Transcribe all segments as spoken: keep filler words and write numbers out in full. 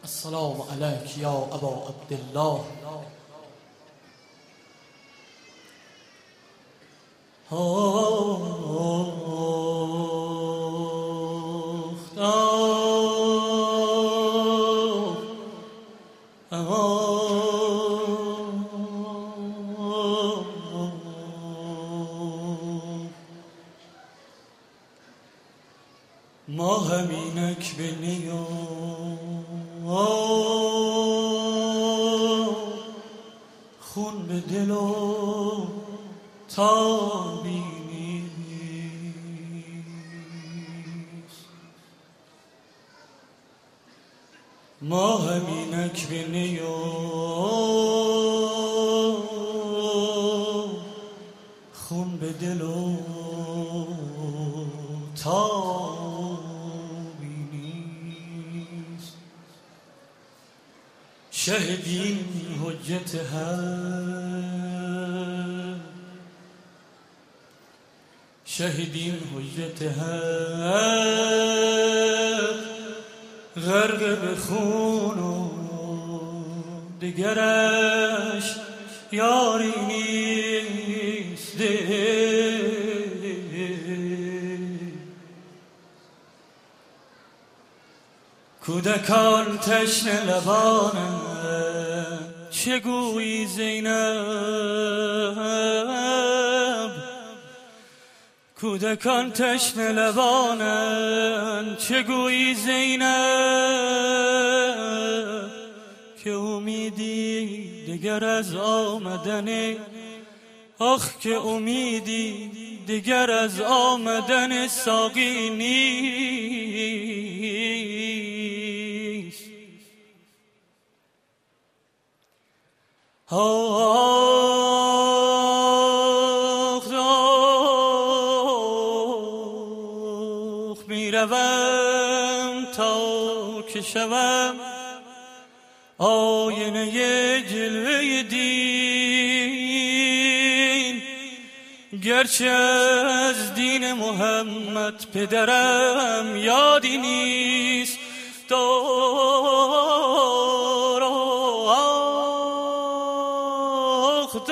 السلام علیک یا ابا عبدالله. ما همینک بینیم خون به دل و تابی نیست. ما همینک بینیم خون به دل و تابی نیست. شهدین حجت حق، شهدین حجت حق غرق به خون و دگرش یاری نیست. کودکان تشنه لبانند چه گویی زینب، کودکان تشنه لبانند چه گویی زینب، که امیدی دگر از آمدن، آخ که امیدی دگر از آمدن ساقی نیست. آخ آخ میروم تا که شوم آینه جلوه دین، گرچه از دین محمد پدرم یادی نیست. دار آخ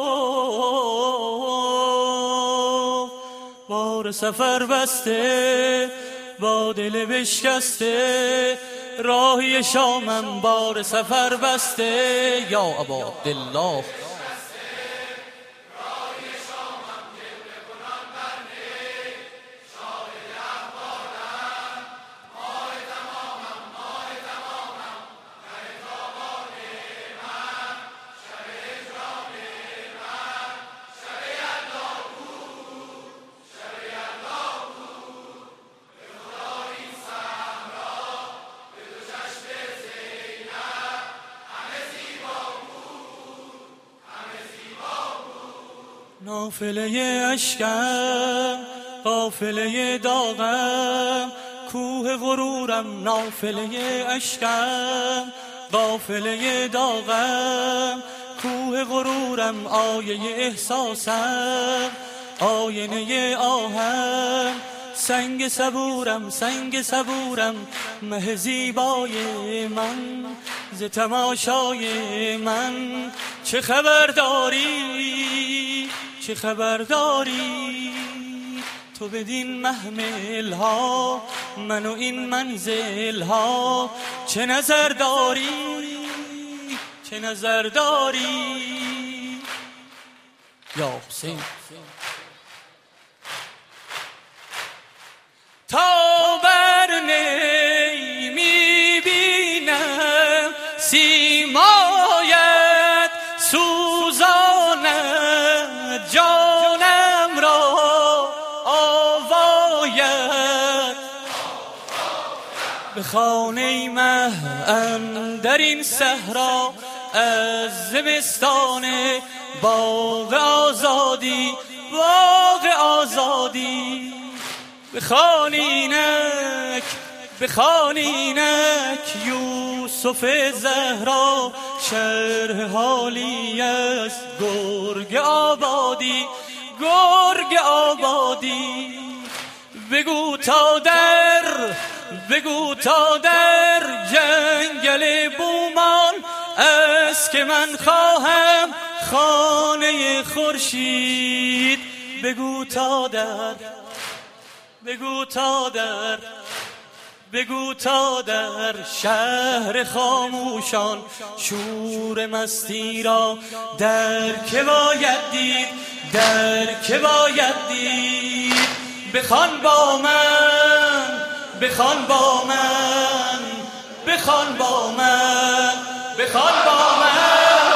دار بار سفر بسته با دل بشکسته، راهی شامم بار سفر بسته یا ابا عبدالله. نافله اشکم قافله داغم کوه غرورم، نافله اشکم قافله داغم کوه غرورم، آیه احساسم آینه آهم، سنگ صبورم سنگ صبورم مه زیبای من، ز تماشای من چه خبر داری چه خبر داری تو بدین محمل ها، من و این منزل ها چه نظر داری چه نظر داری یا حسین. تا بر نمی بینم سیمایت سوزاند جانم را آوایت، به خانه مه اندر این صحرا از زمستان باغ آزادی باغ آزادی، بخوانینک بخوانینک یوسف زهرا، شرح حالی است گرگ آبادی گرگ آبادی، بگو تا در بگو تا در جنگل بومان است که من خواهم خانه خورشید. بگو تا در بگو تا در بگو تا در شهر خاموشان شور مستی را در که باید دید، در که باید دید. بخوان با من، بخوان با من، بخوان با من، بخوان با من.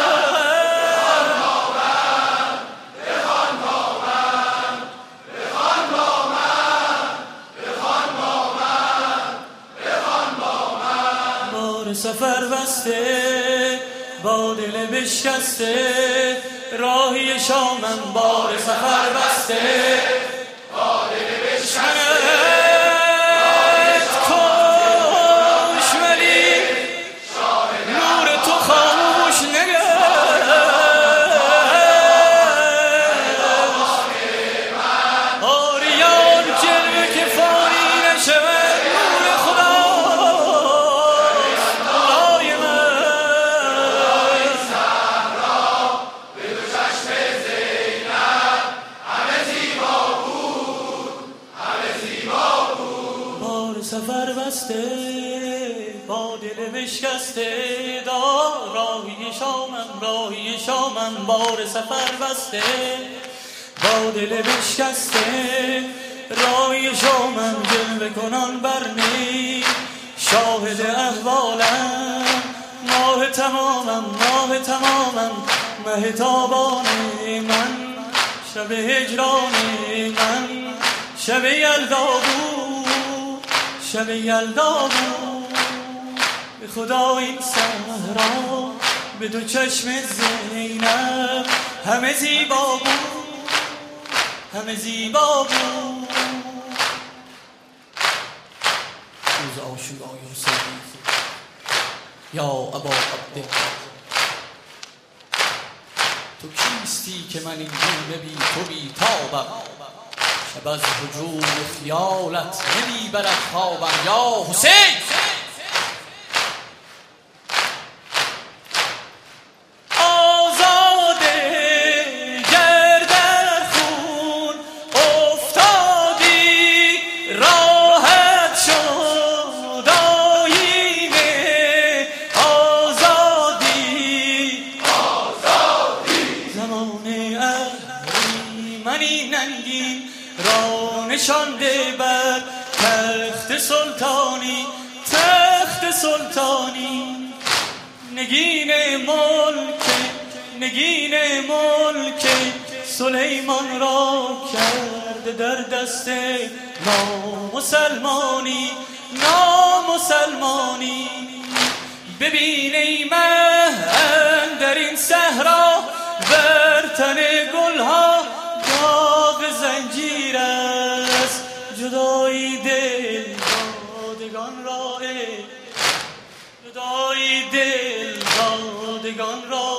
سفر بسته با دل بشکسته راهی شامم، بار سفر بسته با دل بشکسته کش ولی نور تو خاموش نگشت. آریان جلوه که فانی نشود نور خدا سفر بسته با دل بشکسته دار راهی شامم، راهی شامم. بار سفر بسته با دل بشکسته راهی شامم. جلوه کنان برنی شاهد احوالم، ماه تمامم، ماه تمامم. مه تابان من، شب هجران من، شب یلدا بود، شب یلدا بود. به خدا این صحرا به دو چشم زینب همه زیبا بود، همه زیبا بود. روز عاشورای حسین یا ابا عبدالله، تو کیستی که من این گونه بی تو بی تابم؟ شب از هجوم خیالت نمی برد خوابم یا حسین. آزاده گردر خون افتادی راحت شد آینه آزادی، آزادی. زمان اهریمنی ننگین را نشانده بر تخت سلطانی، تخت سلطانی. نگین ملک، نگین ملک سلیمان را کرده در دست نامسلمانی، نامسلمانی. ببین ای مه اندر این صحرا بر تن گلها داغ زنجیر است. جدایی دل دادگان را، جدایی دل دادگان را،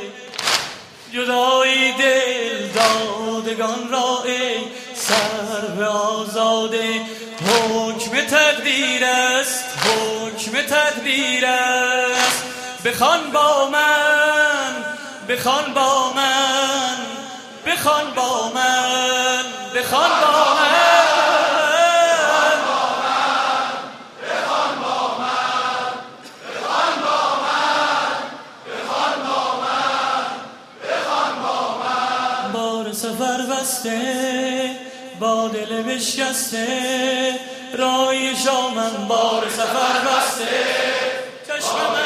جدایی دل دادگان را. سر آزاده حکم تقدیر است، حکم تقدیر است. بخوان با من، بخوان با من، بخوان با من، بخوان با من. سفر بسته با دل بشکسته راهی شامم، بار سفر بسته چشم من